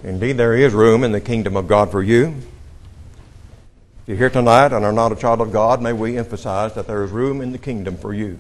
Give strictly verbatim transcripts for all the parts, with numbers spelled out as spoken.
Indeed, there is room in the kingdom of God for you. If you're here tonight and are not a child of God, may we emphasize that there is room in the kingdom for you.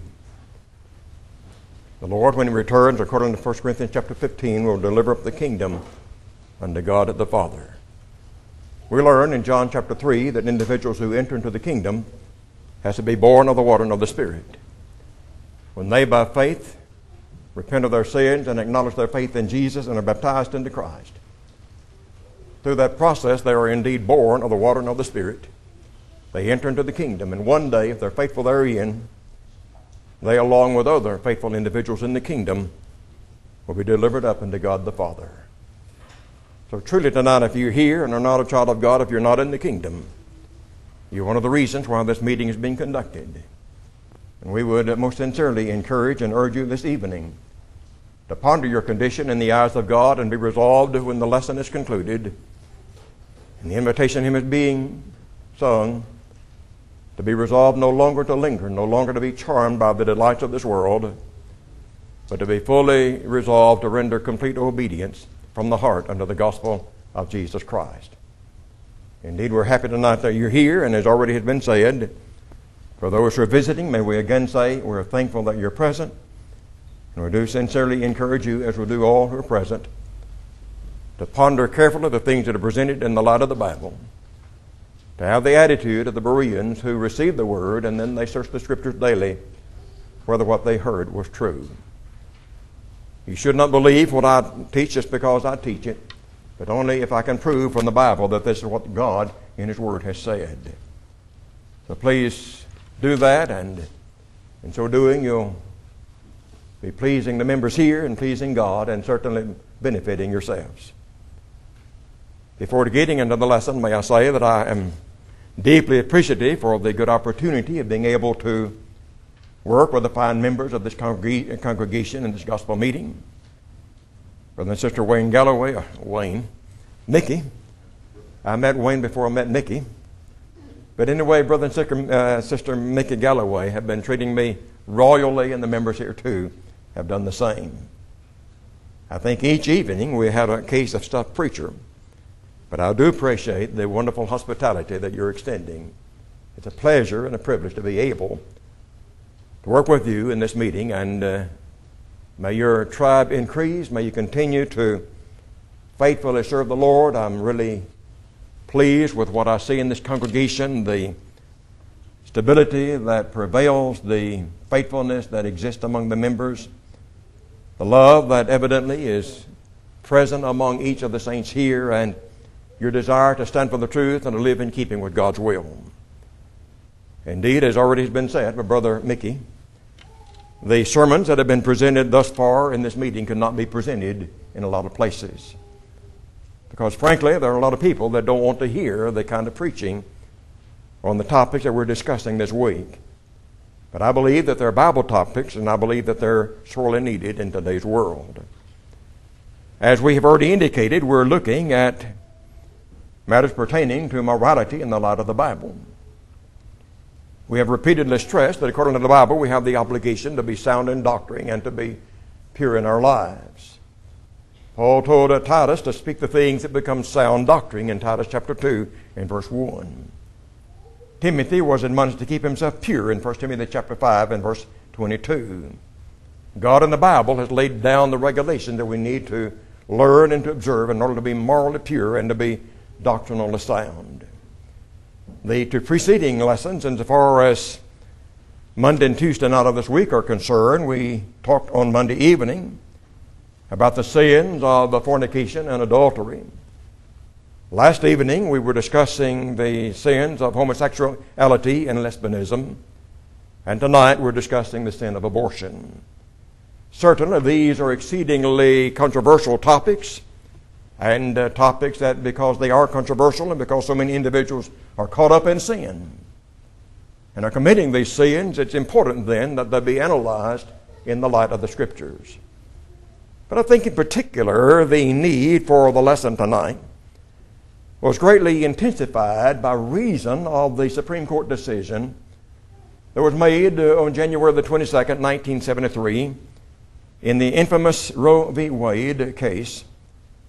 The Lord, when He returns, according to First Corinthians chapter fifteen, will deliver up the kingdom unto God the Father. We learn in John chapter three that individuals who enter into the kingdom has to be born of the water and of the Spirit. When they, by faith, repent of their sins and acknowledge their faith in Jesus and are baptized into Christ, through that process, they are indeed born of the water and of the Spirit. They enter into the kingdom, and one day, if they're faithful therein, they, along with other faithful individuals in the kingdom, will be delivered up unto God the Father. So truly tonight, if you're here and are not a child of God, if you're not in the kingdom, you're one of the reasons why this meeting is being conducted. And we would most sincerely encourage and urge you this evening to ponder your condition in the eyes of God and be resolved when the lesson is concluded and the invitation hymn is being sung, to be resolved no longer to linger, no longer to be charmed by the delights of this world, but to be fully resolved to render complete obedience from the heart unto the gospel of Jesus Christ. Indeed, we're happy tonight that you're here, and as already has been said, for those who are visiting, may we again say we're thankful that you're present, and we do sincerely encourage you, as we do all who are present, to ponder carefully the things that are presented in the light of the Bible, to have the attitude of the Bereans who received the Word and then they searched the Scriptures daily whether what they heard was true. You should not believe what I teach just because I teach it, but only if I can prove from the Bible that this is what God in His Word has said. So please do that, and in so doing you'll be pleasing the members here and pleasing God and certainly benefiting yourselves. Before getting into the lesson, may I say that I am deeply appreciative for the good opportunity of being able to work with the fine members of this congreg- congregation in this gospel meeting. Brother and Sister Wayne Galloway, uh, Wayne, Mickey. I met Wayne before I met Mickey. But anyway, Brother and Sister, uh, Sister Mickey Galloway have been treating me royally, and the members here too have done the same. I think each evening we have a case of stuffed preacher. But I do appreciate the wonderful hospitality that you're extending. It's a pleasure and a privilege to be able to work with you in this meeting, and uh, may your tribe increase. May you continue to faithfully serve the Lord. I'm really pleased with what I see in this congregation, the stability that prevails, the faithfulness that exists among the members, the love that evidently is present among each of the saints here, and your desire to stand for the truth and to live in keeping with God's will. Indeed, as already has been said by Brother Mickey, the sermons that have been presented thus far in this meeting could not be presented in a lot of places. Because frankly, there are a lot of people that don't want to hear the kind of preaching on the topics that we're discussing this week. But I believe that they're Bible topics, and I believe that they're sorely needed in today's world. As we have already indicated, we're looking at matters pertaining to morality in the light of the Bible. We have repeatedly stressed that according to the Bible, we have the obligation to be sound in doctrine and to be pure in our lives. Paul told Titus to speak the things that become sound doctrine in Titus chapter two and verse one. Timothy was admonished to keep himself pure in First Timothy chapter five and verse twenty-two. God in the Bible has laid down the regulations that we need to learn and to observe in order to be morally pure and to be doctrinally sound. The two preceding lessons, insofar as Monday and Tuesday night of this week are concerned, we talked on Monday evening about the sins of fornication and adultery. Last evening we were discussing the sins of homosexuality and lesbianism, and tonight we're discussing the sin of abortion. Certainly these are exceedingly controversial topics, and uh, topics that, because they are controversial and because so many individuals are caught up in sin and are committing these sins, it's important then that they be analyzed in the light of the Scriptures. But I think in particular the need for the lesson tonight was greatly intensified by reason of the Supreme Court decision that was made uh, on January the twenty-second, nineteen seventy-three, in the infamous Roe v. Wade case,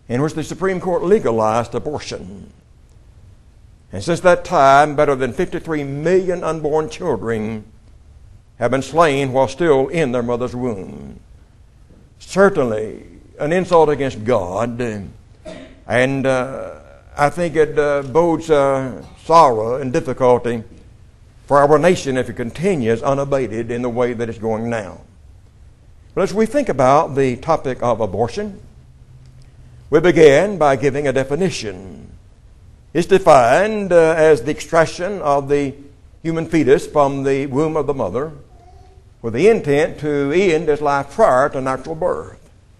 in which the Supreme Court legalized abortion. And since that time, better than fifty-three million unborn children have been slain while still in their mother's womb. Certainly an insult against God, and uh, I think it uh, bodes uh, sorrow and difficulty for our nation if it continues unabated in the way that it's going now. But as we think about the topic of abortion, we begin by giving a definition. It's defined uh, as the extraction of the human fetus from the womb of the mother with the intent to end its life prior to natural birth.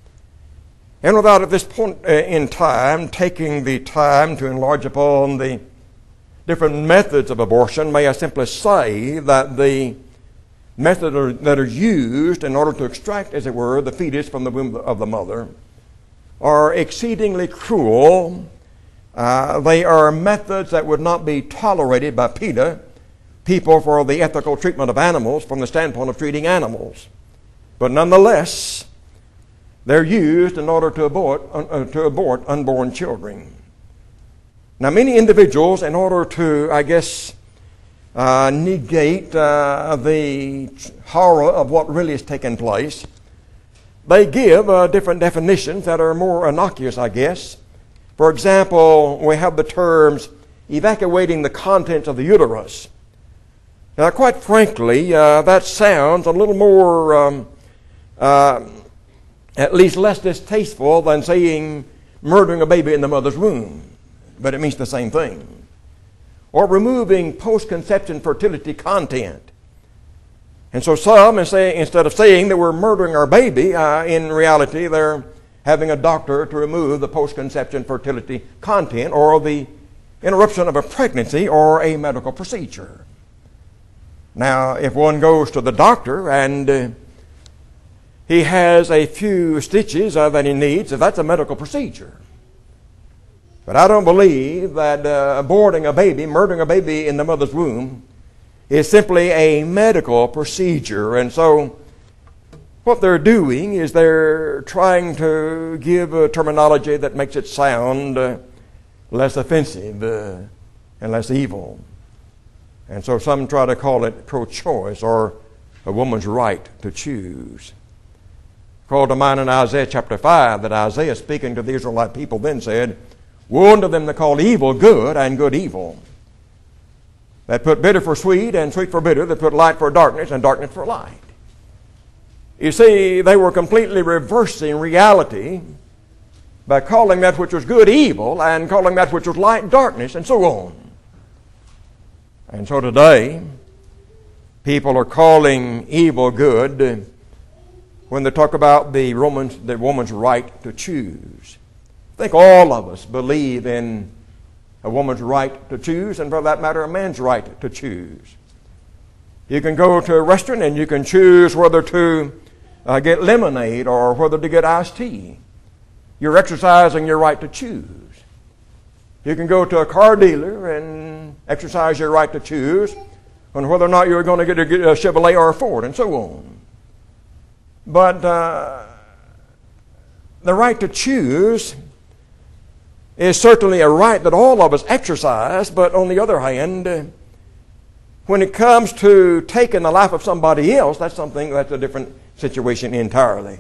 And without at this point uh, in time taking the time to enlarge upon the different methods of abortion, may I simply say that the methods that are used in order to extract, as it were, the fetus from the womb of the mother are exceedingly cruel. Uh, they are methods that would not be tolerated by PETA, people for the ethical treatment of animals from the standpoint of treating animals. But nonetheless, they're used in order to abort, uh, to abort unborn children. Now, many individuals, in order to, I guess, uh, negate uh, the horror of what really has taken place, they give uh, different definitions that are more innocuous, I guess. For example, we have the terms evacuating the contents of the uterus. Now, quite frankly, uh, that sounds a little more, um, uh, at least less distasteful than saying murdering a baby in the mother's womb. But it means the same thing. Or removing post-conception fertility content. And so some, instead of saying that we're murdering our baby, uh, in reality they're having a doctor to remove the post-conception fertility content or the interruption of a pregnancy or a medical procedure. Now, if one goes to the doctor and uh, he has a few stitches uh, that he needs, if that's a medical procedure. But I don't believe that uh, aborting a baby, murdering a baby in the mother's womb, is simply a medical procedure. And so what they're doing is they're trying to give a terminology that makes it sound uh, less offensive uh, and less evil. And so some try to call it pro-choice or a woman's right to choose. Called to mind in Isaiah chapter five that Isaiah, speaking to the Israelite people, then said, "Woe unto them that call evil good and good evil, that put bitter for sweet and sweet for bitter, that put light for darkness and darkness for light." You see, they were completely reversing reality by calling that which was good evil and calling that which was light darkness and so on. And so today, people are calling evil good when they talk about the woman's, the woman's right to choose. I think all of us believe in a woman's right to choose, and for that matter, a man's right to choose. You can go to a restaurant and you can choose whether to uh, get lemonade or whether to get iced tea. You're exercising your right to choose. You can go to a car dealer and exercise your right to choose on whether or not you're going to get a, get a Chevrolet or a Ford, and so on. But uh, the right to choose is certainly a right that all of us exercise, but on the other hand, uh, when it comes to taking the life of somebody else, that's something that's a different situation entirely.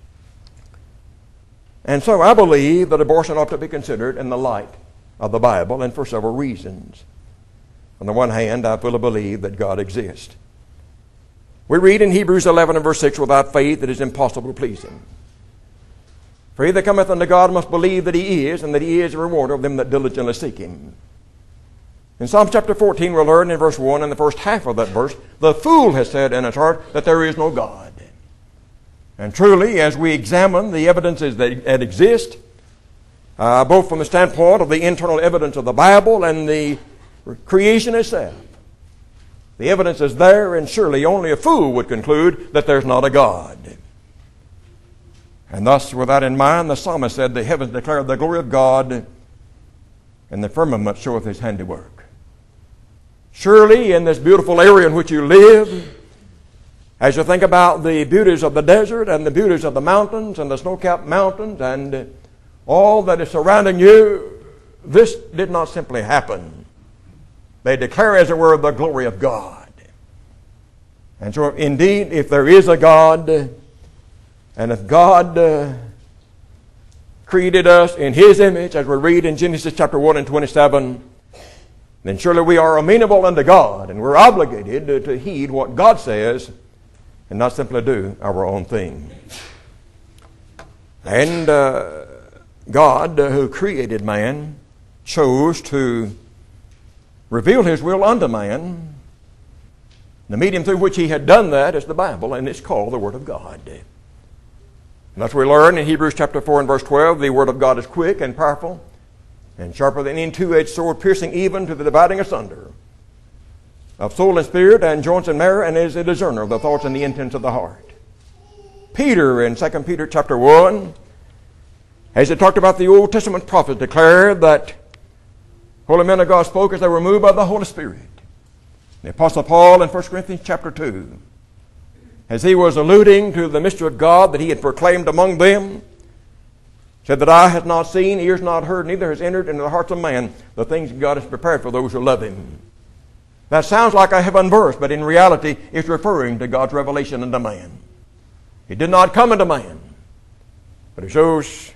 And so I believe that abortion ought to be considered in the light of the Bible, and for several reasons. On the one hand, I fully believe that God exists. We read in Hebrews eleven and verse six, "Without faith it is impossible to please Him. For he that cometh unto God must believe that He is, and that He is a rewarder of them that diligently seek Him." In Psalm chapter fourteen, we'll learn in verse one, in the first half of that verse, "The fool has said in his heart that there is no God." And truly, as we examine the evidences that, that exist, uh, both from the standpoint of the internal evidence of the Bible and the creation itself, the evidence is there, and surely only a fool would conclude that there's not a God. And thus, with that in mind, the psalmist said, "The heavens declare the glory of God, and the firmament showeth His handiwork." Surely, in this beautiful area in which you live, as you think about the beauties of the desert and the beauties of the mountains and the snow-capped mountains and all that is surrounding you, this did not simply happen. They declare, as it were, the glory of God. And so, indeed, if there is a God, and if God uh, created us in His image, as we read in Genesis chapter one and twenty-seven, then surely we are amenable unto God, and we're obligated to, to heed what God says and not simply do our own thing. And uh, God, uh, who created man, chose to reveal His will unto man. The medium through which He had done that is the Bible, and it's called the Word of God. And that's what we learn in Hebrews chapter four and verse twelve. The Word of God is quick and powerful and sharper than any two-edged sword, piercing even to the dividing asunder of soul and spirit and joints and marrow, and is a discerner of the thoughts and the intents of the heart. Peter in Second Peter chapter one, as he talked about the Old Testament prophets, declared that holy men of God spoke as they were moved by the Holy Spirit. The Apostle Paul in First Corinthians chapter two, as he was alluding to the mystery of God that he had proclaimed among them, said that eye has not seen, ears not heard, neither has entered into the hearts of man the things God has prepared for those who love Him. That sounds like a heaven verse, but in reality it's referring to God's revelation unto man. It did not come unto man, but it shows,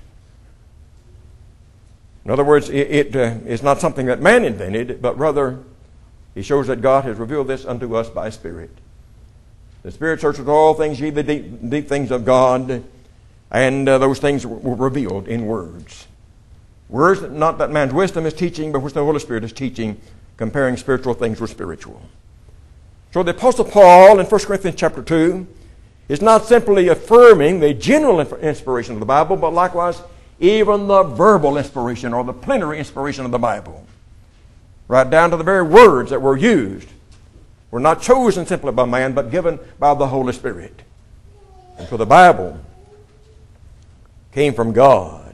in other words, it, it uh, is not something that man invented, but rather He shows that God has revealed this unto us by Spirit. The Spirit searches all things, ye the deep, deep things of God, and uh, those things were revealed in words. Words, not that man's wisdom is teaching, but which the Holy Spirit is teaching, comparing spiritual things with spiritual. So the Apostle Paul in First Corinthians chapter two is not simply affirming the general inspiration of the Bible, but likewise even the verbal inspiration or the plenary inspiration of the Bible. Right down to the very words that were used were not chosen simply by man, but given by the Holy Spirit. And so the Bible came from God.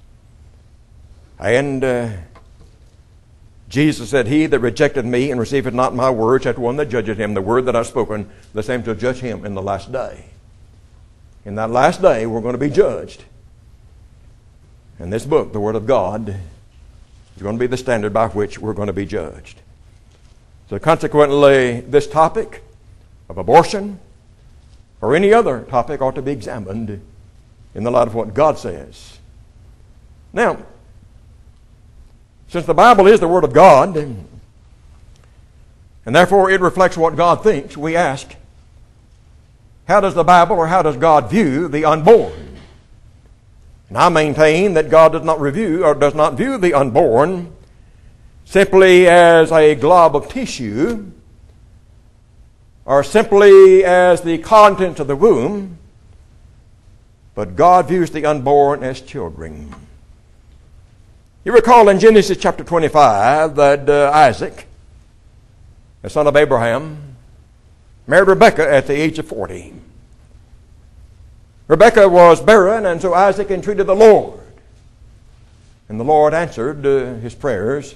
And uh, Jesus said, He that rejected me and receiveth not my words hath one that judgeth him. The word that I've spoken, the same shall judge him in the last day. In that last day, we're going to be judged. And this book, the Word of God, is going to be the standard by which we're going to be judged. So consequently, this topic of abortion or any other topic ought to be examined in the light of what God says. Now, since the Bible is the Word of God, and therefore it reflects what God thinks, we ask, how does the Bible or how does God view the unborn? And I maintain that God does not review or does not view the unborn simply as a glob of tissue or simply as the contents of the womb, but God views the unborn as children. You recall in Genesis chapter twenty-five that uh, Isaac, the son of Abraham, married Rebekah at the age of forty. Rebekah was barren, and so Isaac entreated the Lord. And the Lord answered uh, his prayers.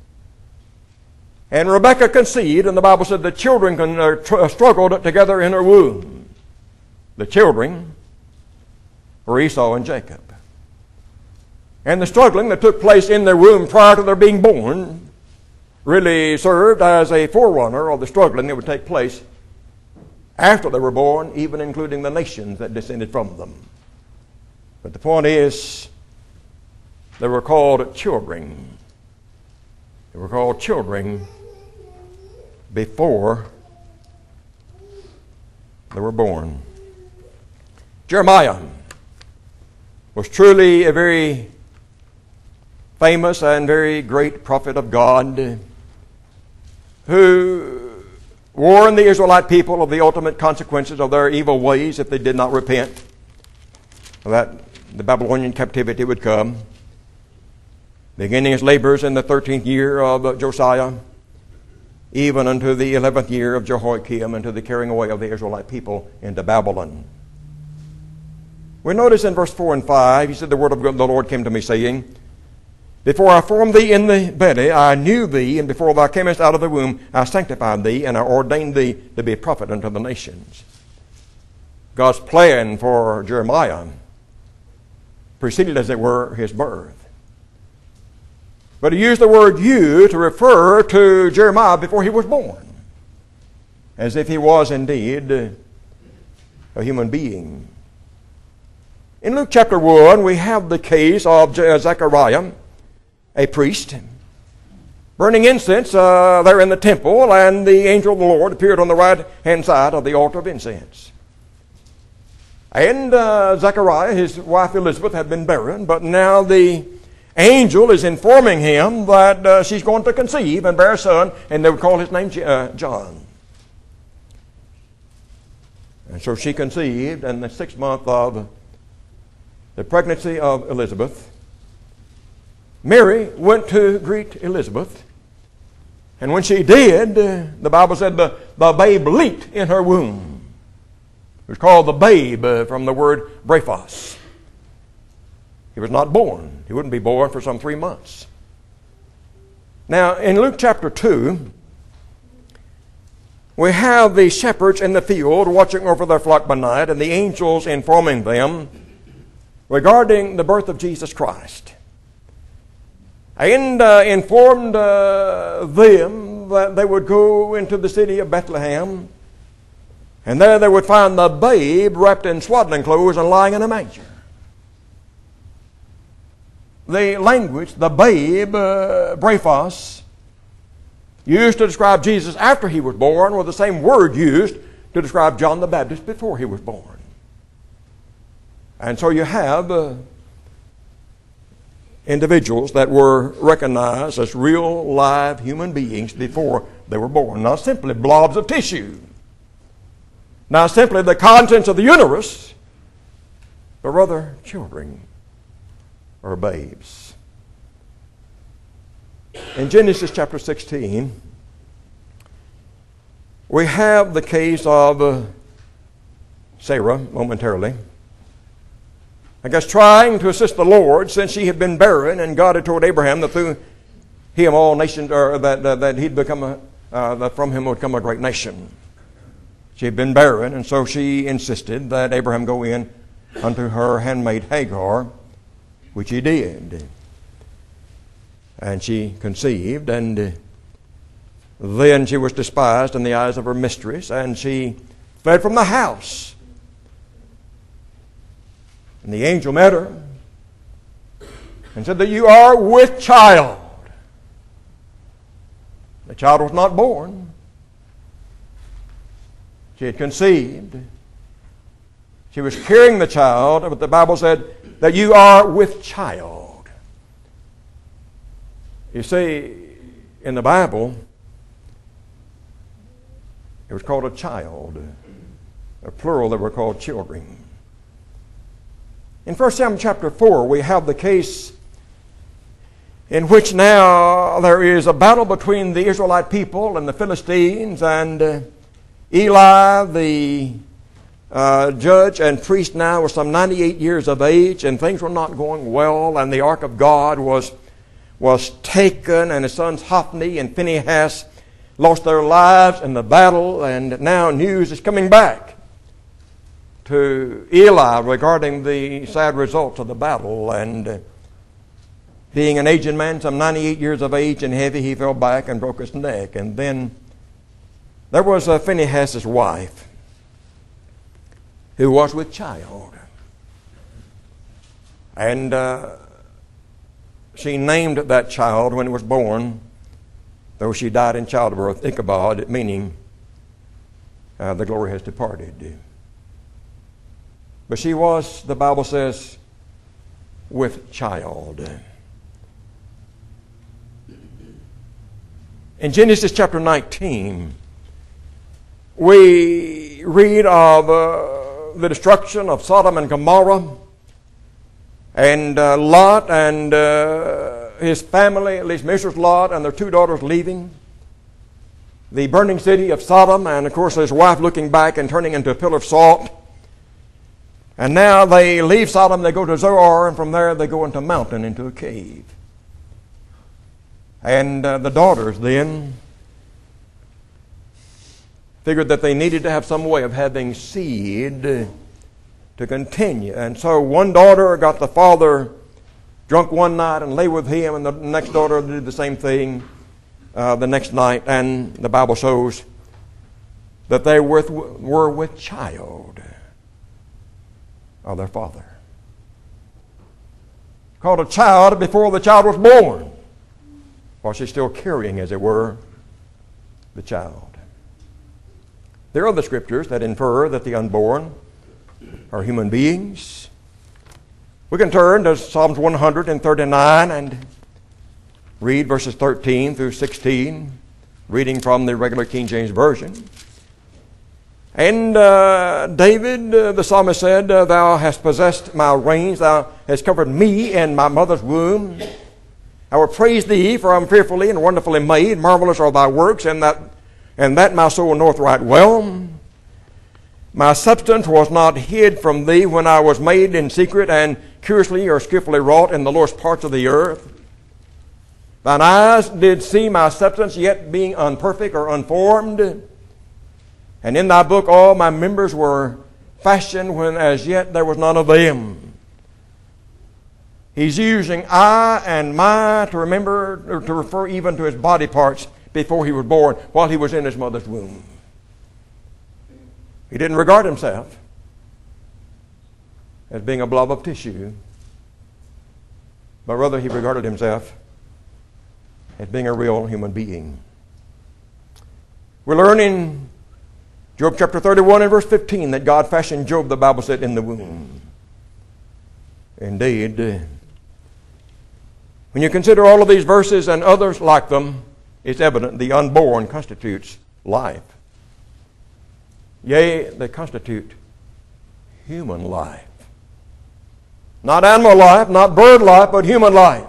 And Rebekah conceived, and the Bible said the children con- uh, tr- struggled together in her womb. The children were Esau and Jacob. And the struggling that took place in their womb prior to their being born really served as a forerunner of the struggling that would take place after they were born, even including the nations that descended from them. But the point is, they were called children. They were called children before they were born. Jeremiah was truly a very famous and very great prophet of God who warned the Israelite people of the ultimate consequences of their evil ways if they did not repent, that the Babylonian captivity would come. Beginning his labors in the thirteenth year of Josiah, even unto the eleventh year of Jehoiakim, unto the carrying away of the Israelite people into Babylon. We notice in verse four and five, he said, the word of the Lord came to me, saying, Before I formed thee in the belly, I knew thee, and before thou camest out of the womb, I sanctified thee, and I ordained thee to be a prophet unto the nations. God's plan for Jeremiah preceded, as it were, his birth. But he used the word you to refer to Jeremiah before he was born, as if he was indeed a human being. In Luke chapter one, we have the case of Zechariah, a priest, burning incense uh, there in the temple, and the angel of the Lord appeared on the right-hand side of the altar of incense. And uh, Zechariah, his wife Elizabeth, had been barren, but now the angel is informing him that uh, she's going to conceive and bear a son, and they would call his name uh, John. And so she conceived, and the sixth month of the pregnancy of Elizabeth, Mary went to greet Elizabeth. And when she did, uh, the Bible said the, the babe leaped in her womb. It was called the babe uh, from the word brephos. He was not born. He wouldn't be born for some three months. Now, in Luke chapter two, we have the shepherds in the field watching over their flock by night, and the angels informing them regarding the birth of Jesus Christ. And uh, informed uh, them that they would go into the city of Bethlehem, and there they would find the babe wrapped in swaddling clothes and lying in a manger. The language, the babe, uh, brephos, used to describe Jesus after he was born, were the same word used to describe John the Baptist before he was born. And so you have uh, individuals that were recognized as real, live human beings before they were born. Not simply blobs of tissue. Not simply the contents of the uterus, but rather children or babes. In Genesis chapter sixteen, we have the case of uh, Sarah momentarily. I guess trying to assist the Lord, since she had been barren, and God had told Abraham that through him all nations, or that, that, that he'd become a, uh, that from him would come a great nation. She had been barren, and so she insisted that Abraham go in unto her handmaid Hagar, which he did. And she conceived, and then she was despised in the eyes of her mistress, and she fled from the house. And the angel met her and said that you are with child. The child was not born. She had conceived. She was carrying the child, but the Bible said that you are with child. You see, in the Bible, it was called a child. A plural, they were called children. In First Samuel chapter four, we have the case in which now there is a battle between the Israelite people and the Philistines, and uh, Eli, the uh, judge and priest now, was some ninety-eight years of age, and things were not going well, and the ark of God was, was taken, and his sons Hophni and Phinehas lost their lives in the battle, and now news is coming back to Eli regarding the sad results of the battle. And uh, being an aged man, some ninety-eight years of age and heavy, he fell back and broke his neck. And then there was uh, Phinehas' wife, who was with child. And uh, she named that child when it was born, though she died in childbirth, Ichabod, meaning uh, the glory has departed. But she was, the Bible says, with child. In Genesis chapter nineteen, we read of uh, the destruction of Sodom and Gomorrah, and uh, Lot and uh, his family, at least Missus Lot and their two daughters, leaving the burning city of Sodom, and of course his wife looking back and turning into a pillar of salt. And now they leave Sodom, they go to Zoar, and from there they go into a mountain, into a cave. And uh, the daughters then figured that they needed to have some way of having seed to continue. And so one daughter got the father drunk one night and lay with him, and the next daughter did the same thing uh, the next night. And the Bible shows that they were with, were with child of their father. Called a child before the child was born, while she's still carrying, as it were, the child. There are other scriptures that infer that the unborn are human beings. We can turn to Psalms one thirty-nine and read verses thirteen through sixteen, reading from the regular King James Version. And uh, David, uh, the psalmist said, uh, Thou hast possessed my reins, Thou hast covered me in my mother's womb. I will praise Thee, for I am fearfully and wonderfully made. Marvelous are Thy works, and that, and that my soul knoweth right well. My substance was not hid from Thee when I was made in secret, and curiously or skillfully wrought in the lowest parts of the earth. Thine eyes did see my substance, yet being unperfect or unformed. And in Thy book all my members were fashioned, when as yet there was none of them. He's using I and my to remember, or to refer even to his body parts before he was born, while he was in his mother's womb. He didn't regard himself as being a blob of tissue, but rather he regarded himself as being a real human being. We learn in Job chapter thirty-one and verse fifteen that God fashioned Job, the Bible said, in the womb. Indeed, when you consider all of these verses and others like them, it's evident the unborn constitutes life. Yea, they constitute human life. Not animal life, not bird life, but human life.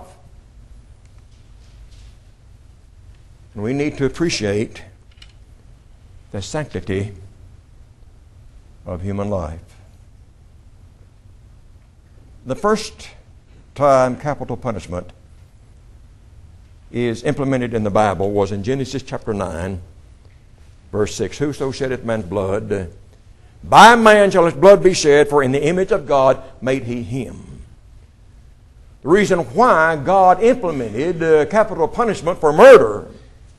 And we need to appreciate the sanctity of human life. The first time capital punishment is implemented in the Bible was in Genesis chapter nine, verse six. Whoso sheddeth man's blood, by man shall his blood be shed, for in the image of God made he him. The reason why God implemented uh, capital punishment for murder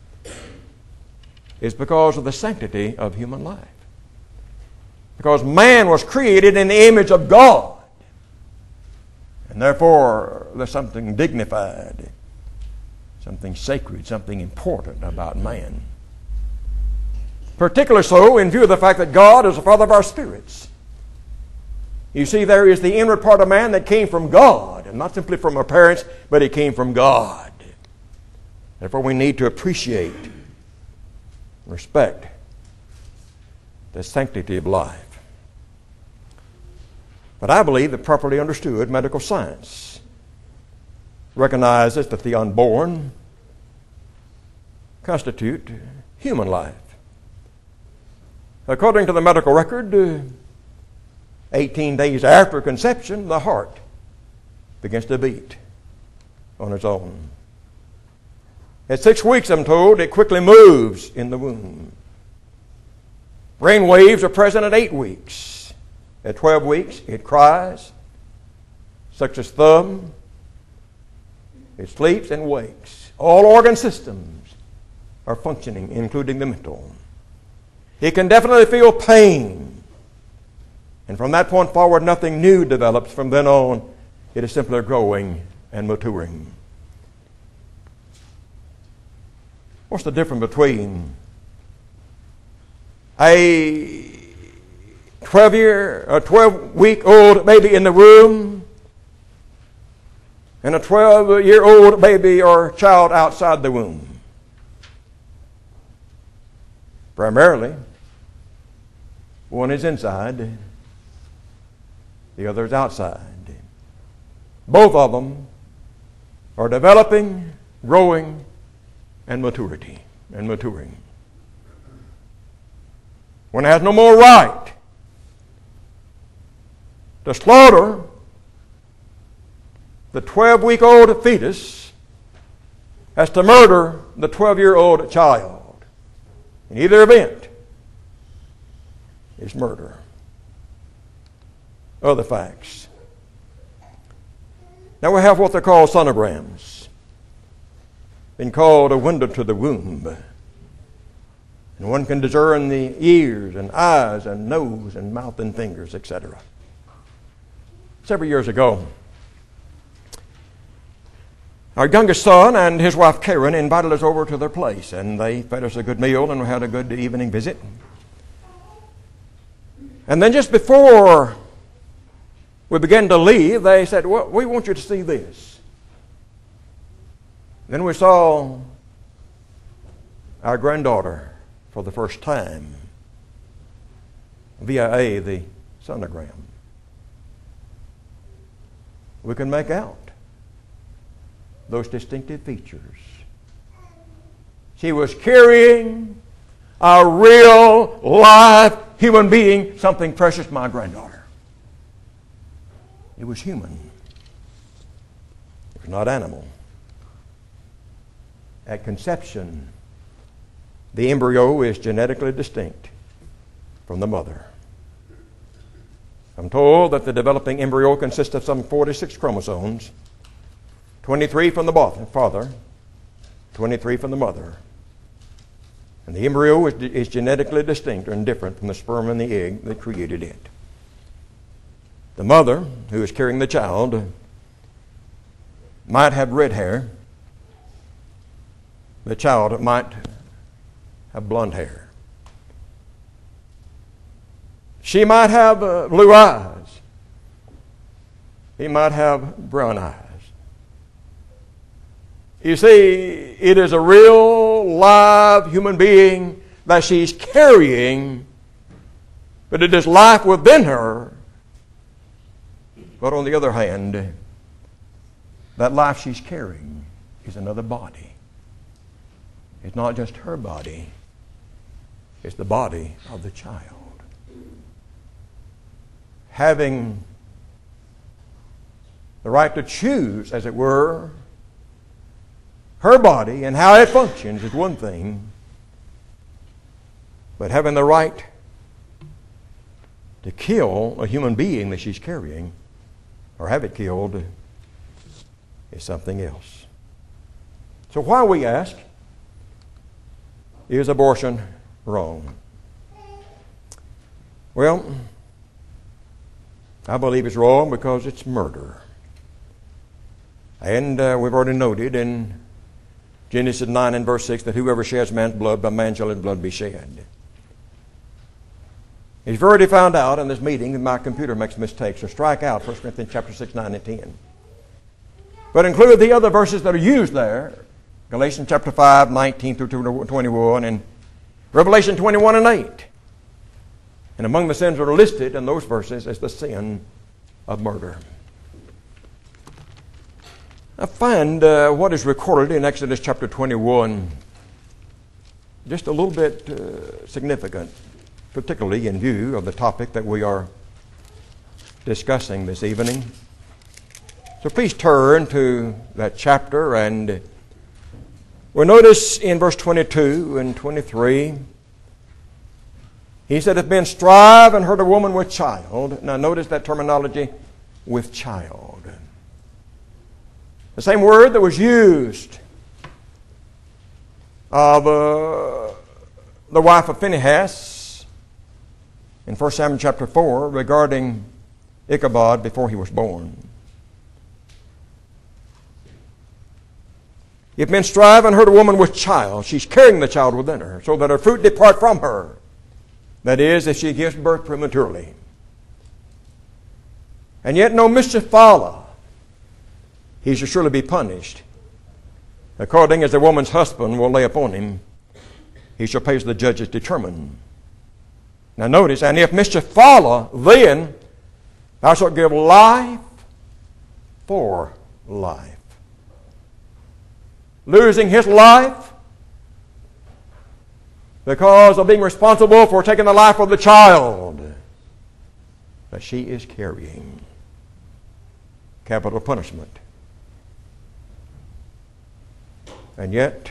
is because of the sanctity of human life. Because man was created in the image of God. And therefore, there's something dignified, something sacred, something important about man. Particularly so in view of the fact that God is the Father of our spirits. You see, there is the inward part of man that came from God, and not simply from our parents, but it came from God. Therefore, we need to appreciate, respect the sanctity of life. But I believe that properly understood medical science recognizes that the unborn constitute human life. According to the medical record, eighteen days after conception, the heart begins to beat on its own. At six weeks, I'm told, it quickly moves in the womb. Brain waves are present at eight weeks. At twelve weeks, it cries, sucks its thumb, it sleeps and wakes. All organ systems are functioning, including the mental. It can definitely feel pain. And from that point forward, nothing new develops. From then on, it is simply growing and maturing. What's the difference between a twelve-year, a twelve-week-old baby in the womb and a twelve-year-old baby or child outside the womb? Primarily, one is inside, the other is outside. Both of them are developing, growing, and maturity, and maturing. One has no more right to slaughter the twelve-week-old fetus as to murder the twelve-year-old child. In either event, it's murder. other facts. Now we have what they call sonograms, been called a window to the womb. And one can discern the ears and eyes and nose and mouth and fingers, et cetera. Several years ago, our youngest son and his wife Karen invited us over to their place, and they fed us a good meal and we had a good evening visit. And then just before we began to leave, they said, well, we want you to see this. Then we saw our granddaughter for the first time via a the sonogram. We can make out those distinctive features. She was carrying a real, live human being, something precious, my granddaughter. It was human. It was not animal. At conception, the embryo is genetically distinct from the mother. I'm told that the developing embryo consists of some forty-six chromosomes, twenty-three from the father, twenty-three from the mother. And the embryo is, is genetically distinct and different from the sperm and the egg that created it. The mother, who is carrying the child, might have red hair. The child might have blonde hair. She might have uh, blue eyes. He might have brown eyes. You see, it is a real, live human being that she's carrying, but it is life within her. But on the other hand, that life she's carrying is another body. It's not just her body. It's the body of the child. Having the right to choose, as it were, her body and how it functions is one thing, but having the right to kill a human being that she's carrying or have it killed is something else. So why, we ask, is abortion wrong? Well, I believe it's wrong because it's murder. And uh, we've already noted in Genesis nine and verse six that whoever sheds man's blood, by man shall his blood be shed. It's already found out in this meeting that my computer makes mistakes, so strike out First Corinthians chapter six, nine, and ten. But include the other verses that are used there, Galatians chapter five, nineteen through twenty-one, and Revelation twenty-one and eight. And among the sins that are listed in those verses is the sin of murder. I find uh, what is recorded in Exodus chapter twenty-one just a little bit uh, significant, particularly in view of the topic that we are discussing this evening. So please turn to that chapter, and we'll notice in verse twenty-two and twenty-three, he said, if men strive and hurt a woman with child. Now notice that terminology, with child. The same word that was used of uh, the wife of Phinehas in First Samuel chapter four regarding Ichabod before he was born. If men strive and hurt a woman with child, she's carrying the child within her, so that her fruit depart from her. That is, if she gives birth prematurely. And yet no mischief follow. He shall surely be punished. According as the woman's husband will lay upon him, he shall pay as the judges determine. Now notice, and if mischief follow, then thou shalt give life for life. Losing his life because of being responsible for taking the life of the child that she is carrying. Capital punishment. And yet,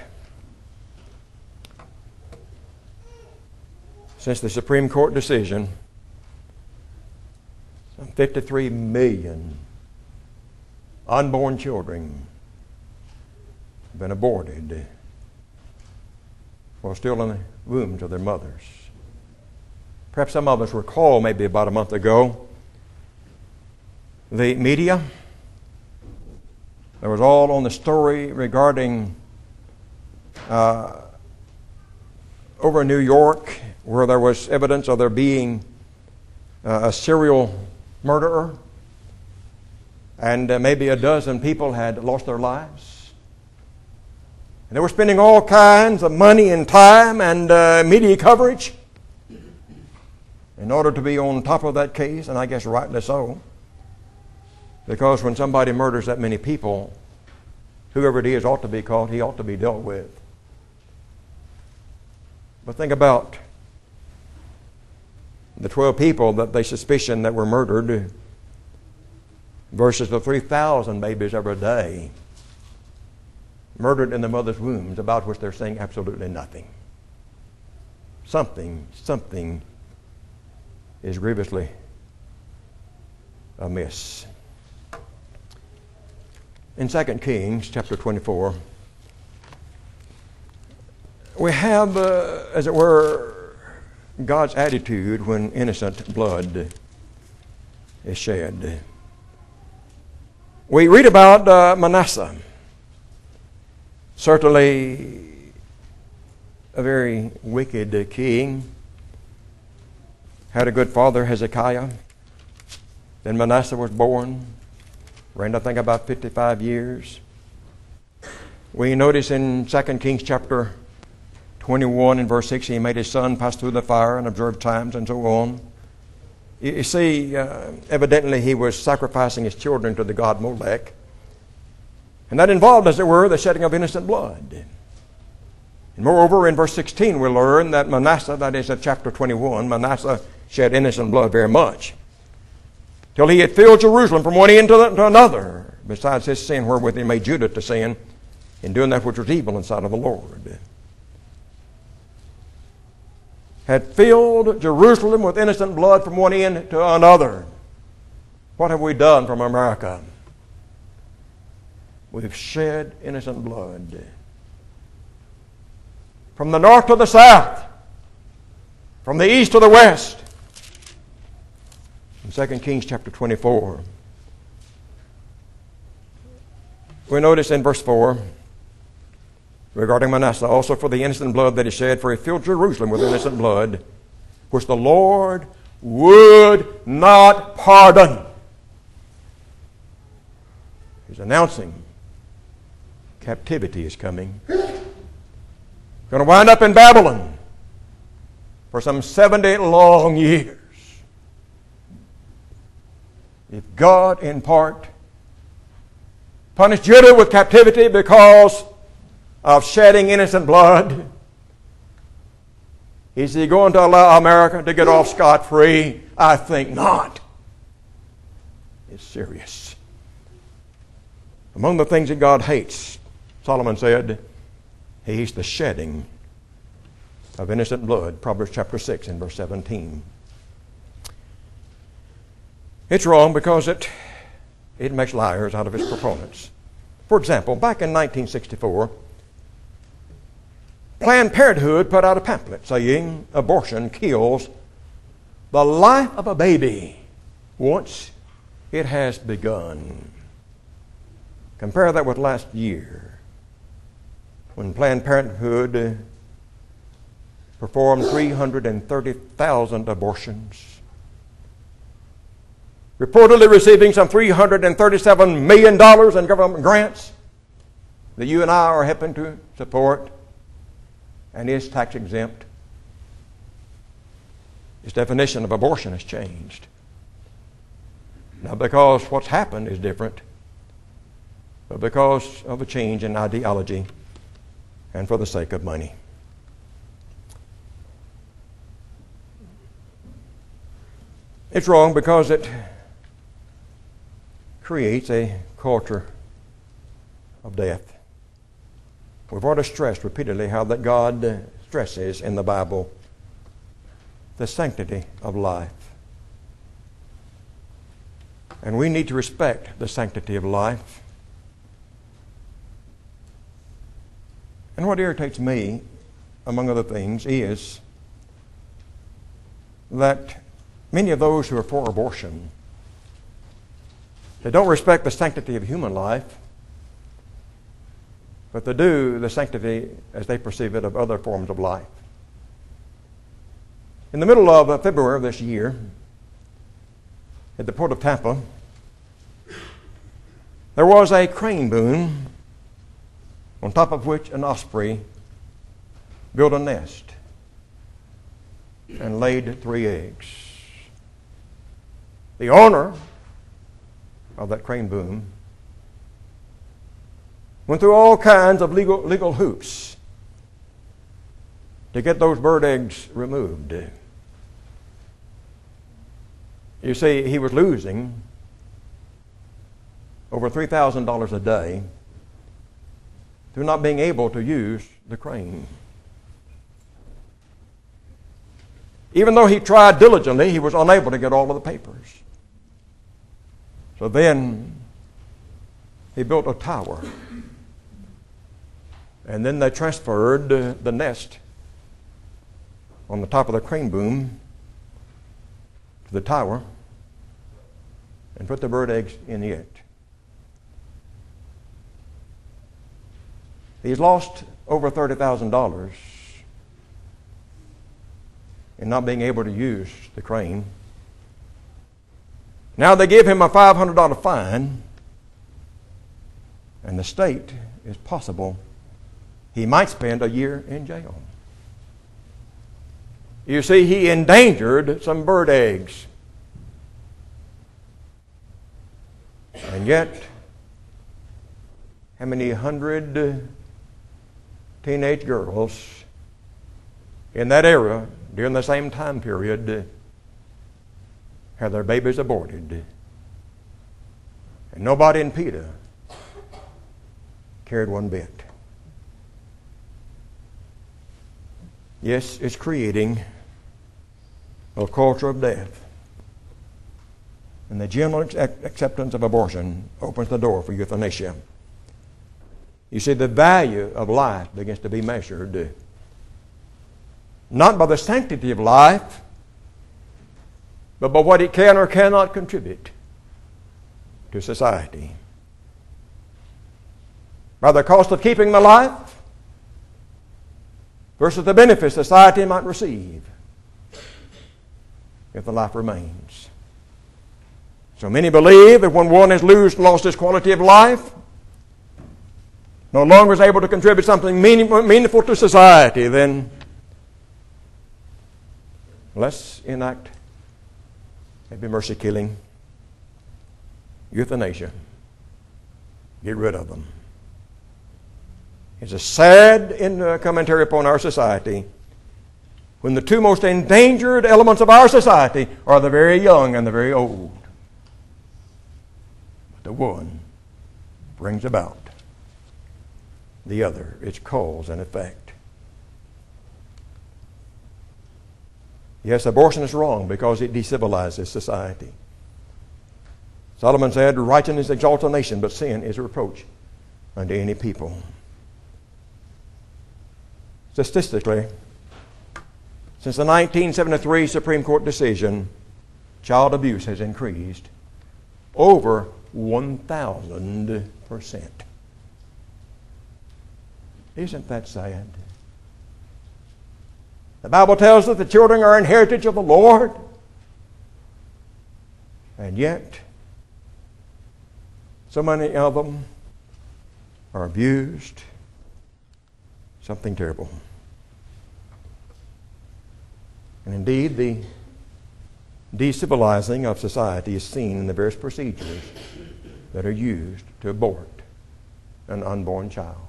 since the Supreme Court decision some fifty-three million unborn children have been aborted while still in the wombs of their mothers. Perhaps some of us recall, maybe about a month ago, the media. There was all on the story regarding uh, over in New York, where there was evidence of there being uh, a serial murderer, and uh, maybe a dozen people had lost their lives. And they were spending all kinds of money and time and uh, media coverage in order to be on top of that case, and I guess rightly so. Because when somebody murders that many people, whoever it is ought to be caught, he ought to be dealt with. But think about the twelve people that they suspicion that were murdered versus the three thousand babies every day murdered in the mother's wombs, about which they're saying absolutely nothing. Something, something is grievously amiss. In Second Kings chapter twenty-four, we have, uh, as it were, God's attitude when innocent blood is shed. We read about uh, Manasseh, certainly a very wicked king. Had a good father, Hezekiah. Then Manasseh was born. Reigned, I think, about fifty-five years. We notice in Second Kings chapter twenty-one and verse six, he made his son pass through the fire and observe times and so on. You, you see, uh, evidently he was sacrificing his children to the god Molech. And that involved, as it were, the shedding of innocent blood. And moreover, in verse sixteen, we learn that Manasseh, that is at chapter twenty-one, Manasseh shed innocent blood very much, till he had filled Jerusalem from one end to, the, to another, besides his sin wherewith he made Judah to sin, in doing that which was evil in the sight of the Lord. Had filled Jerusalem with innocent blood from one end to another. What have we done from America? We've shed innocent blood. From the north to the south, from the east to the west. In Second Kings chapter twenty-four, we notice in verse four, regarding Manasseh, also for the innocent blood that he shed, for he filled Jerusalem with innocent blood, which the Lord would not pardon. He's announcing captivity is coming. Going to wind up in Babylon for some seventy long years. If God, in part, punished Judah with captivity because of shedding innocent blood, is he going to allow America to get off scot-free? I think not. It's serious. Among the things that God hates, Solomon said, he hates the shedding of innocent blood. Proverbs chapter six and verse seventeen. It's wrong because it, it makes liars out of its proponents. For example, back in nineteen sixty-four, Planned Parenthood put out a pamphlet saying abortion kills the life of a baby once it has begun. Compare that with last year, when Planned Parenthood performed three hundred thirty thousand abortions, reportedly receiving some three hundred thirty-seven million dollars in government grants that you and I are helping to support, and is tax exempt. Its definition of abortion has changed. Not because what's happened is different, but because of a change in ideology and for the sake of money. It's wrong because it creates a culture of death. We've already stressed repeatedly how that God stresses in the Bible the sanctity of life. And we need to respect the sanctity of life. And what irritates me, among other things, is that many of those who are for abortion, they don't respect the sanctity of human life, but they do the sanctity, as they perceive it, of other forms of life. In the middle of uh, February of this year, at the port of Tampa, there was a crane boom on top of which an osprey built a nest and laid three eggs. The owner of that crane boom went through all kinds of legal, legal hoops to get those bird eggs removed. You see, he was losing over three thousand dollars a day through not being able to use the crane. Even though he tried diligently, he was unable to get all of the papers. So then he built a tower. And then they transferred uh, the nest on the top of the crane boom to the tower and put the bird eggs in it. He's lost over thirty thousand dollars in not being able to use the crane. Now they give him a five hundred dollars fine, and the state is possible he might spend a year in jail. You see, he endangered some bird eggs. And yet, how many hundred teenage girls in that era during the same time period had their babies aborted? And nobody in PETA cared one bit. Yes, it's creating a culture of death. And the general acceptance of abortion opens the door for euthanasia. You see, the value of life begins to be measured not by the sanctity of life, but by what it can or cannot contribute to society. By the cost of keeping the life versus the benefits society might receive if the life remains. So many believe that when one has lose, lost his quality of life, no longer is able to contribute something meaningful, meaningful to society, then let's enact maybe mercy killing, euthanasia. Get rid of them. It's a sad in, uh, commentary upon our society when the two most endangered elements of our society are the very young and the very old. But the one brings about the other. It's cause and effect. Yes, abortion is wrong because it decivilizes society. Solomon said, righteousness exalts a nation, but sin is a reproach unto any people. Statistically, since the nineteen seventy-three Supreme Court decision, child abuse has increased over one thousand percent. Isn't that sad? The Bible tells us the children are an heritage of the Lord. And yet, so many of them are abused. Something terrible. And indeed, the decivilizing of society is seen in the various procedures that are used to abort an unborn child.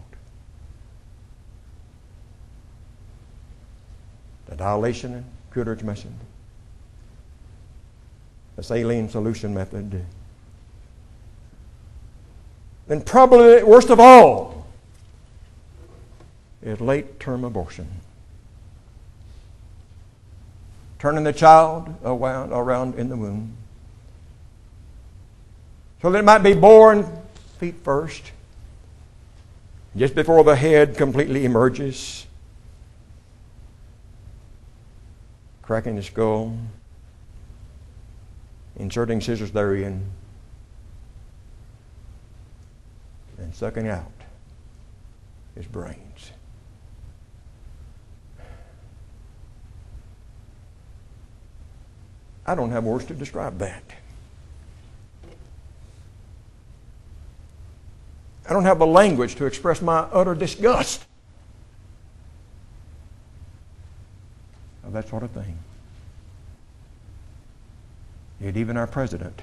The dilation and Coolidge method, the saline solution method, and probably worst of all is late-term abortion. Turning the child around, around in the womb so that it might be born feet first, just before the head completely emerges, cracking the skull, inserting scissors therein, and sucking out his brains. I don't have words to describe that. I don't have the language to express my utter disgust of that sort of thing. Yet even our president,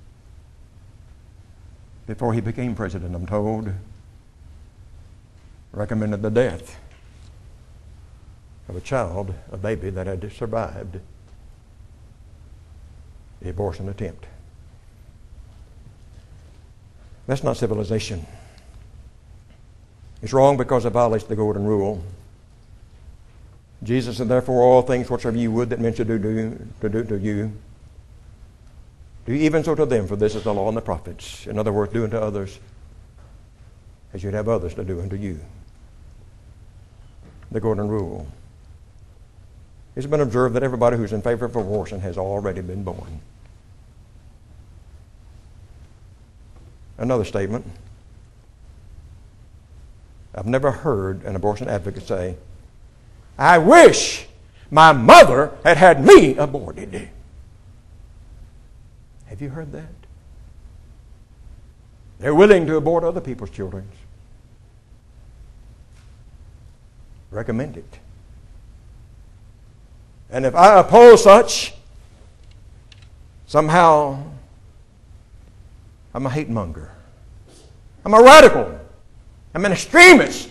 before he became president, I'm told, recommended the death of a child, a baby that had survived the abortion attempt. That's not civilization. It's wrong because it violates the golden rule. Jesus said, therefore, all things whatsoever you would that men should do to you, to do to you, do even so to them, for this is the law and the prophets. In other words, do unto others as you'd have others to do unto you. The golden rule. It's been observed that everybody who's in favor of abortion has already been born. Another statement. I've never heard an abortion advocate say, I wish my mother had had me aborted. Have you heard that? They're willing to abort other people's children. Recommend it. And if I oppose such, somehow I'm a hate monger. I'm a radical. I'm an extremist.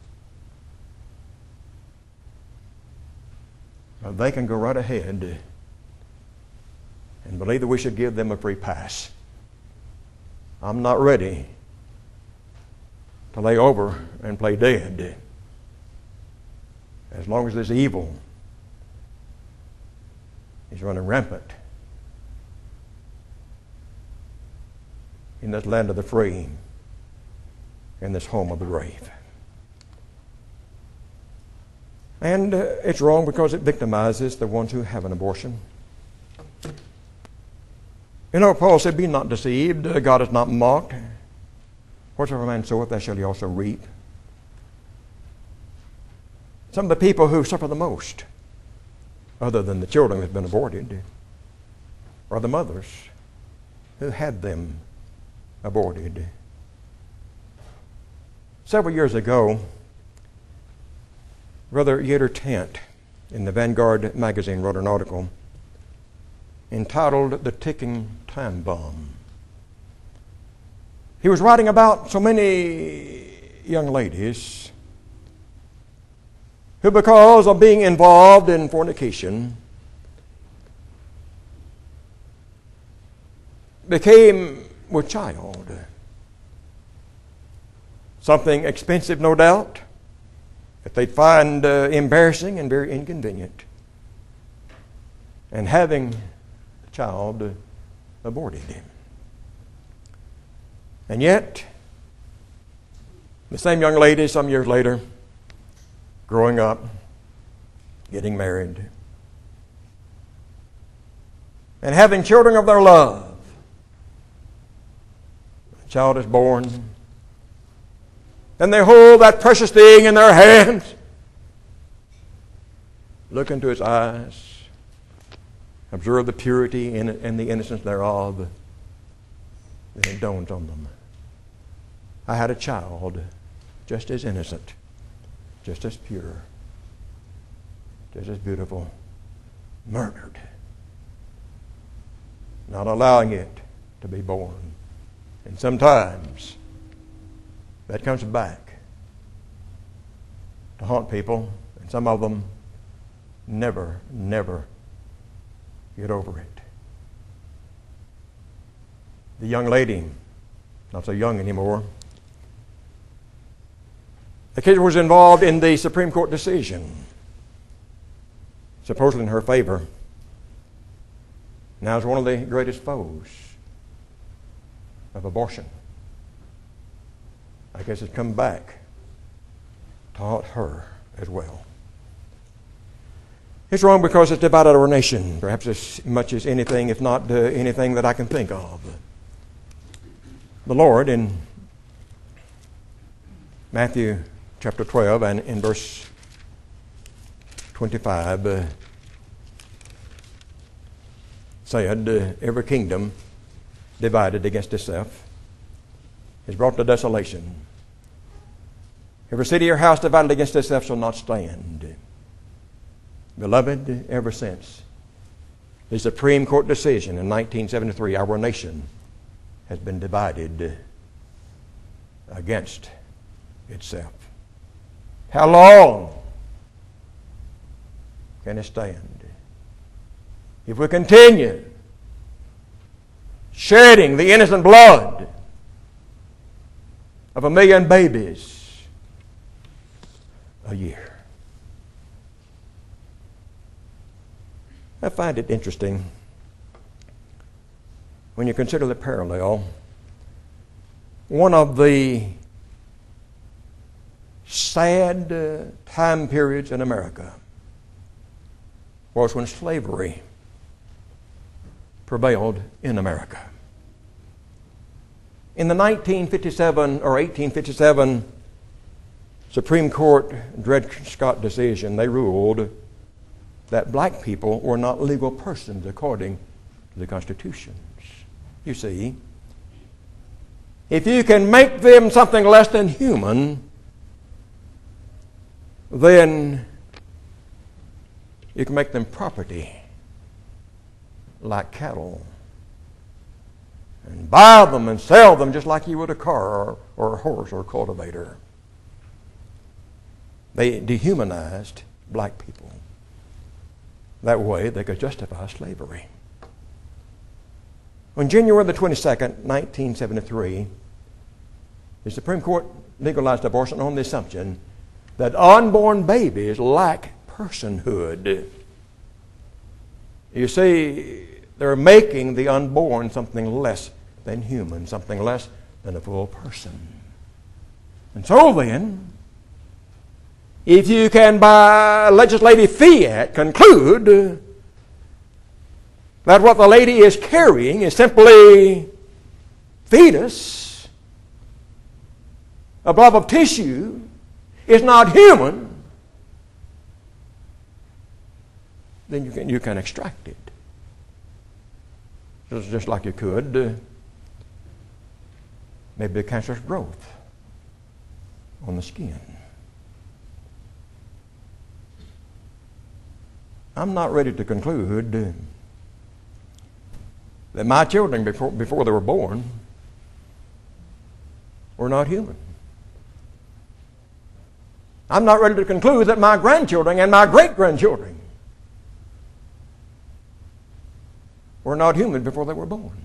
Well, they can go right ahead and believe that we should give them a free pass. I'm not ready to lay over and play dead as long as this evil is running rampant in this land of the free, in this home of the brave. And uh, it's wrong because it victimizes the ones who have an abortion. You know, Paul said, be not deceived. Uh, God is not mocked. Whatsoever man soweth, that shall he also reap. Some of the people who suffer the most, other than the children who have been aborted, are the mothers who had them aborted. Several years ago, Brother Yater Tant in the Vanguard magazine wrote an article entitled The Ticking Time Bomb. He was writing about so many young ladies who, because of being involved in fornication, became with child. Something expensive, no doubt, that they'd find uh, embarrassing and very inconvenient. And having the child uh, aborted him. And yet, the same young lady some years later, growing up, getting married, and having children of their love. The child is born, and they hold that precious thing in their hands, look into its eyes, observe the purity and the innocence thereof, then it dawns on them. I had a child just as innocent, just as pure, just as beautiful, murdered, not allowing it to be born. And sometimes that comes back to haunt people, and some of them never, never get over it. The young lady, not so young anymore, the kid was involved in the Supreme Court decision, supposedly in her favor. Now is one of the greatest foes of abortion. I guess it's come back to haunt her as well. It's wrong because it's divided our nation, perhaps as much as anything, if not uh, anything that I can think of. The Lord in Matthew chapter twelve and in verse twenty-five uh, said, uh, every kingdom divided against itself is brought to desolation. Every city or house divided against itself shall not stand. Beloved, ever since the Supreme Court decision in nineteen seventy-three, our nation has been divided against itself. How long can it stand? If we continue shedding the innocent blood of a million babies a year. I find it interesting when you consider the parallel. One of the sad uh, time periods in America was when slavery prevailed in America. In the nineteen fifty-seven or eighteen fifty-seven Supreme Court Dred Scott decision, they ruled that black people were not legal persons according to the constitutions. You see, if you can make them something less than human, then you can make them property like cattle and buy them and sell them just like you would a car or, or a horse or a cultivator. They dehumanized black people. That way they could justify slavery. On January the twenty-second, nineteen seventy-three, the Supreme Court legalized abortion on the assumption that unborn babies lack personhood. You see, they're making the unborn something less than human, something less than a full person. And so then, if you can by legislative fiat conclude that what the lady is carrying is simply fetus, a blob of tissue, is not human, then you can, you can extract it. Just, just like you could uh, maybe a cancerous growth on the skin. I'm not ready to conclude uh, that my children before, before they were born were not human. I'm not ready to conclude that my grandchildren and my great-grandchildren were not human before they were born.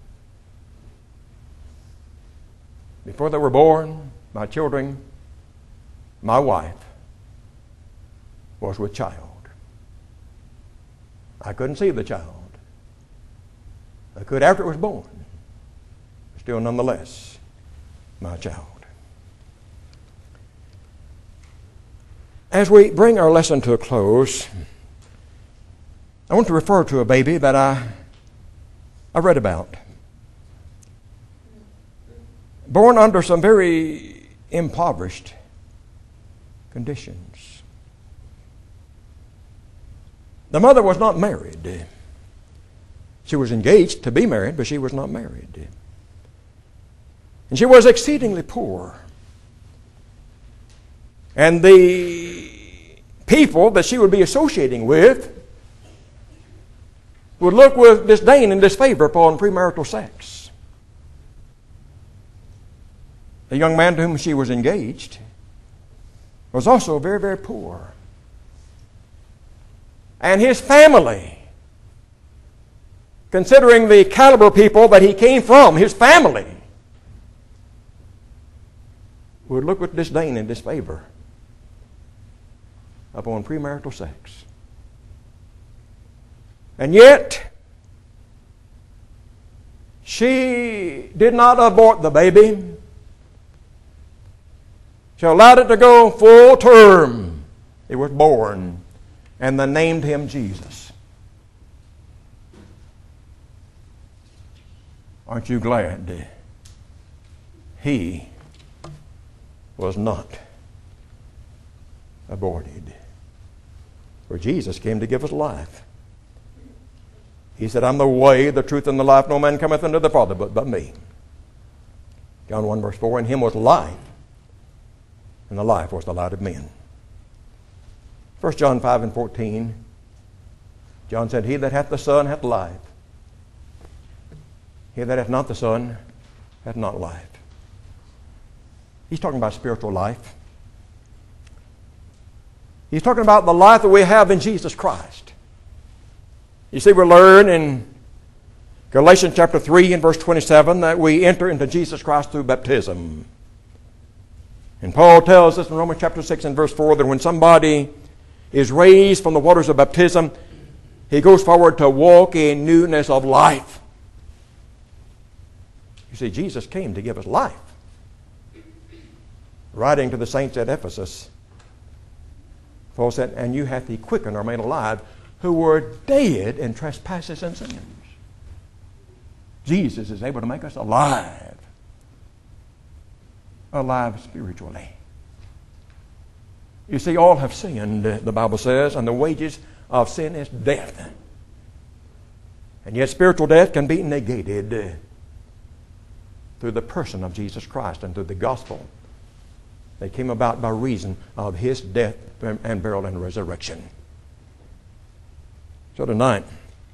Before they were born, my children, my wife, was with child. I couldn't see the child. I could after it was born. Still, nonetheless, my child. As we bring our lesson to a close, I want to refer to a baby that I, I read about. Born under some very impoverished conditions. The mother was not married. She was engaged to be married, but she was not married. And she was exceedingly poor. And the people that she would be associating with would look with disdain and disfavor upon premarital sex. The young man to whom she was engaged was also very, very poor. And his family, considering the caliber of people that he came from, his family, would look with disdain and disfavor upon premarital sex. And yet, She did not abort the baby. She allowed it to go full term. It was born, and they named him Jesus. Aren't you glad he was not aborted? For Jesus came to give us life. He said, I'm the way, the truth, and the life. No man cometh unto the Father but by me. John one verse four, in him was life, and the life was the light of men. First John five and fourteen, John said, he that hath the Son hath life. He that hath not the Son hath not life. He's talking about spiritual life. He's talking about the life that we have in Jesus Christ. You see, we learn in Galatians chapter three and verse twenty-seven that we enter into Jesus Christ through baptism. And Paul tells us in Romans chapter six and verse four that when somebody is raised from the waters of baptism, he goes forward to walk in newness of life. You see, Jesus came to give us life. Writing to the saints at Ephesus, Paul said, and you hath he quickened or made alive who were dead in trespasses and sins. Jesus is able to make us alive. Alive spiritually. You see, all have sinned, the Bible says, and the wages of sin is death. And yet spiritual death can be negated through the person of Jesus Christ and through the gospel that came about by reason of his death and burial and resurrection. So tonight,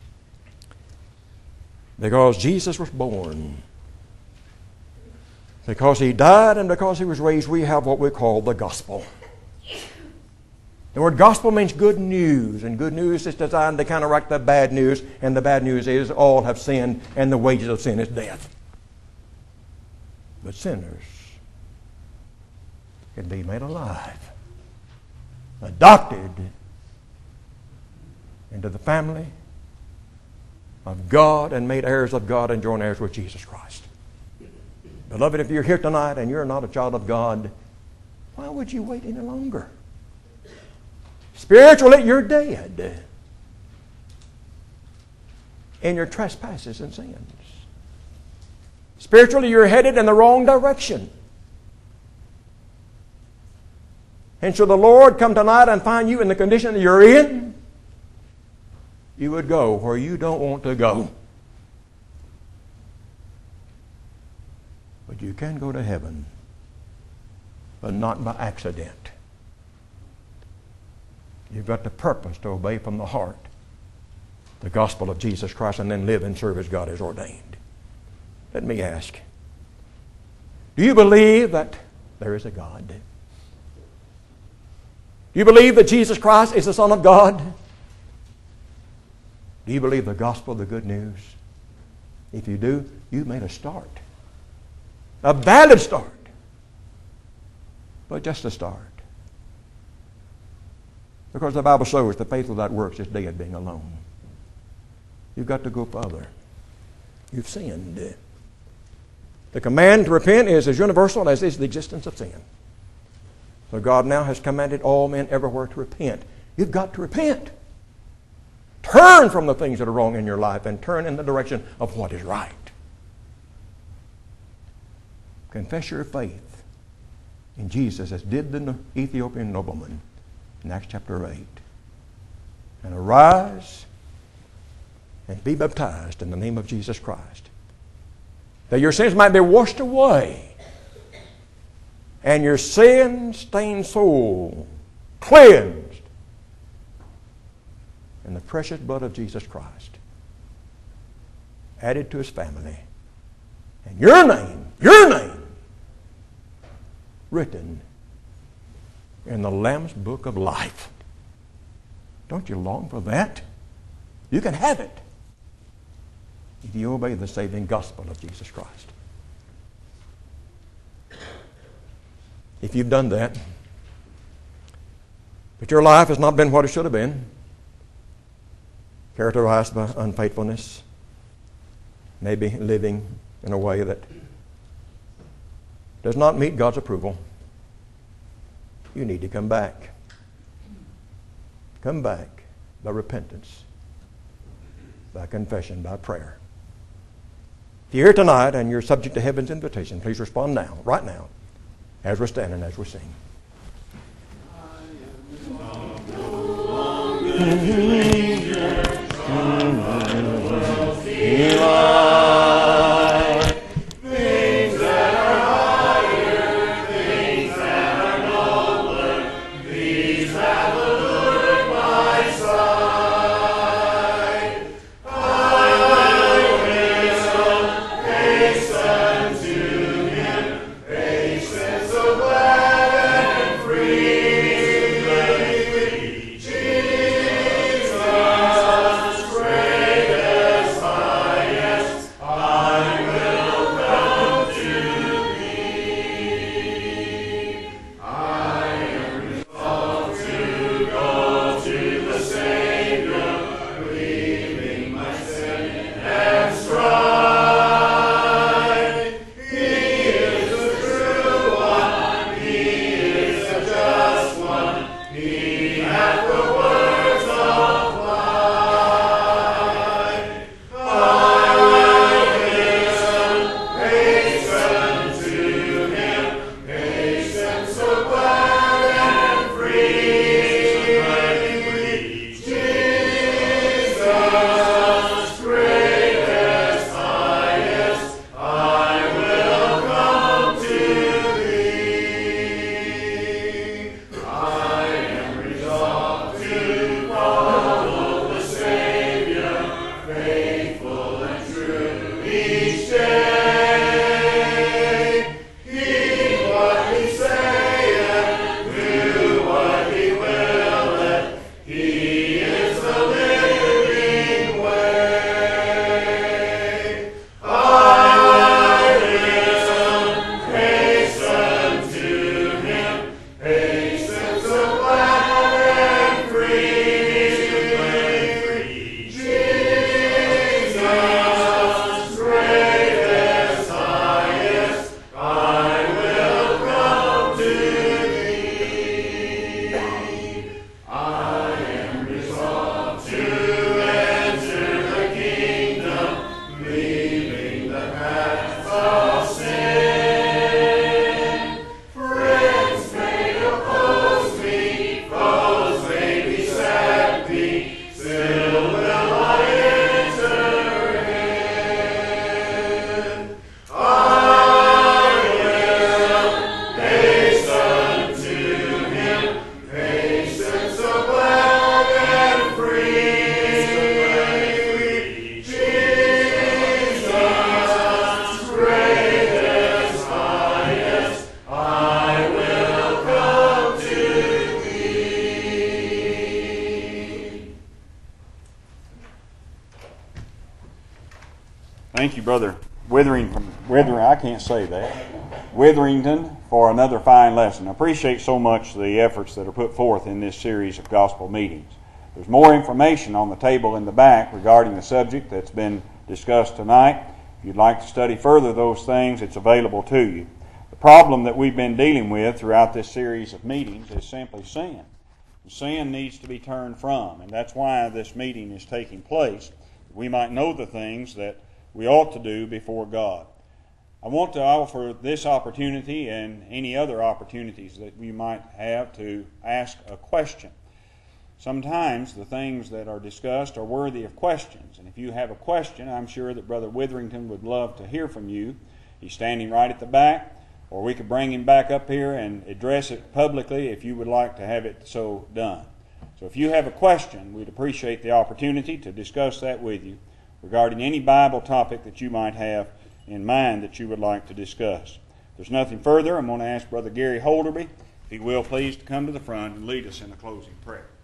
because Jesus was born, because he died, and because he was raised, we have what we call the gospel. The word gospel means good news, and good news is designed to counteract the bad news, and the bad news is all have sinned, and the wages of sin is death. But sinners can be made alive, adopted into the family of God, and made heirs of God and joint heirs with Jesus Christ. Beloved, if you're here tonight and you're not a child of God, why would you wait any longer? Spiritually, you're dead in your trespasses and sins. Spiritually, you're headed in the wrong direction. And should the Lord come tonight and find you in the condition that you're in, you would go where you don't want to go. But you can go to heaven, but not by accident. You've got the purpose to obey from the heart the gospel of Jesus Christ and then live and serve as God has ordained. Let me ask, do you believe that there is a God? Do you believe that Jesus Christ is the Son of God? Do you believe the gospel, the good news? If you do, you've made a start. A valid start. But just a start. Because the Bible shows the faith without works is dead, being alone. You've got to go further. You've sinned. The command to repent is as universal as is the existence of sin. So God now has commanded all men everywhere to repent. You've got to repent. Turn from the things that are wrong in your life and turn in the direction of what is right. Confess your faith in Jesus as did the Ethiopian nobleman in Acts chapter eight. And arise and be baptized in the name of Jesus Christ, that your sins might be washed away and your sin-stained soul cleansed in the precious blood of Jesus Christ, added to his family, and your name, your name, written in the Lamb's book of life. Don't you long for that? You can have it if you obey the saving gospel of Jesus Christ. If you've done that, but your life has not been what it should have been, characterized by unfaithfulness, maybe living in a way that does not meet God's approval, you need to come back. Come back by repentance, by confession, by prayer. If you're here tonight and you're subject to heaven's invitation, please respond now, right now, as we're standing, as we sing. Thank you, Brother Witherington, Withering, I can't say that, Witherington, for another fine lesson. I appreciate so much the efforts that are put forth in this series of gospel meetings. There's more information on the table in the back regarding the subject that's been discussed tonight. If you'd like to study further those things, it's available to you. The problem that we've been dealing with throughout this series of meetings is simply sin. Sin needs to be turned from, and that's why this meeting is taking place. We might know the things that we ought to do before God. I want to offer this opportunity and any other opportunities that we might have to ask a question. Sometimes the things that are discussed are worthy of questions, and if you have a question, I'm sure that Brother Witherington would love to hear from you. He's standing right at the back, or we could bring him back up here and address it publicly if you would like to have it so done. So if you have a question, we'd appreciate the opportunity to discuss that with you regarding any Bible topic that you might have in mind that you would like to discuss. If there's nothing further, I'm going to ask Brother Gary Holderby, if he will please, to come to the front and lead us in the closing prayer.